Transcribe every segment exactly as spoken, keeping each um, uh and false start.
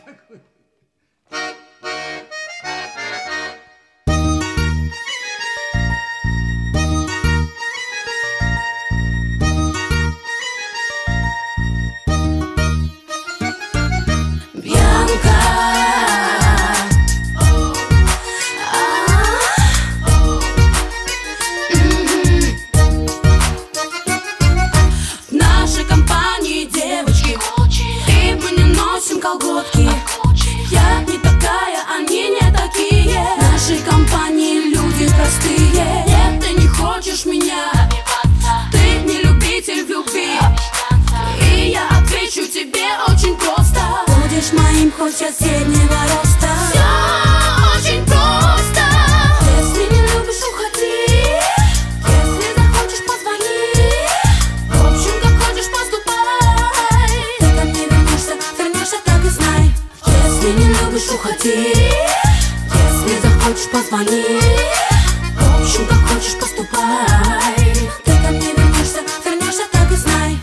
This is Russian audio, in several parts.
такой. Колготки. Я не такая, они не такие. В нашей компании люди простые. Нет, ты не хочешь меня, ты не любитель в любви. И я отвечу тебе очень просто: будешь моим хоть соседнего роста. Все очень просто. Если не любишь, уходи. Если захочешь, позвони. В общем, как хочешь, поступай. Ты ко мне вернешься, вернешься, так и знай. Если не любишь, уходи. Если захочешь, позвони. В общем, как хочешь, поступай. Ты ко мне вернешься, вернешься, так и знай.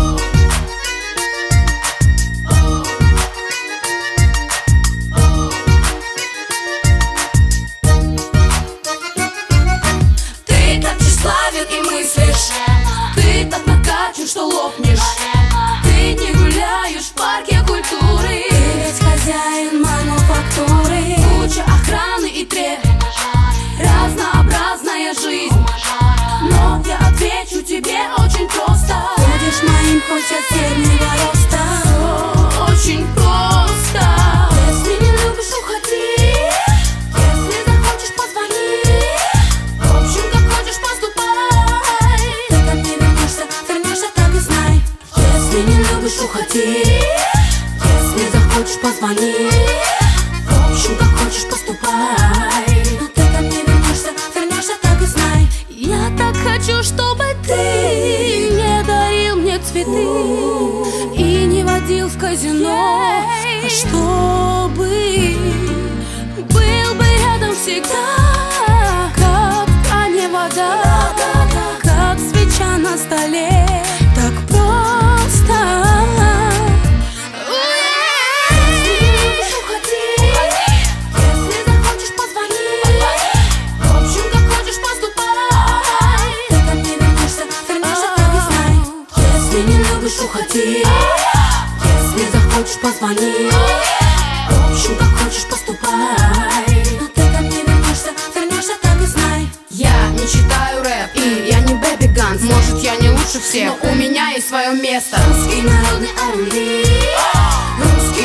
Ты так тщеславен и мыслишь, ты так накачан, что лопнешь. Ты не гуляешь в парке культуры. Ты ведь хозяин мануфактуры. Куча охраны и треп, разнообразная жизнь. Но я отвечу тебе очень просто: будешь моим хоть соседнего роста. Все очень просто. Если не любишь, уходи. Если захочешь, позвони. В общем, как хочешь, поступай. Ты ко мне вернешься, вернешься, так и знай. Если не любишь, уходи. Если захочешь, позвони. В общем, как хочешь, поступай. Но ты ко мне вернешься, вернешься, так и знай. Я так хочу, чтобы ты не дарил мне цветы и не водил в казино, а чтобы был бы рядом всегда, как в кране вода, как свеча на столе. Так просто. Если не любишь, уходи. Если захочешь, позвони. В общем, как хочешь, поступай. Ты ко мне вернешься, вернешься, так и знай. Если не любишь, уходи. Если захочешь, позвони. В общем, как хочешь, поступай. Но ты ко мне вернешься, вернешься, так и знай. Я не читаю рэп, и я не Бэби Ганс. Может, я не лучше всех, но у меня есть свое место. Русский народный ар энд би. Русский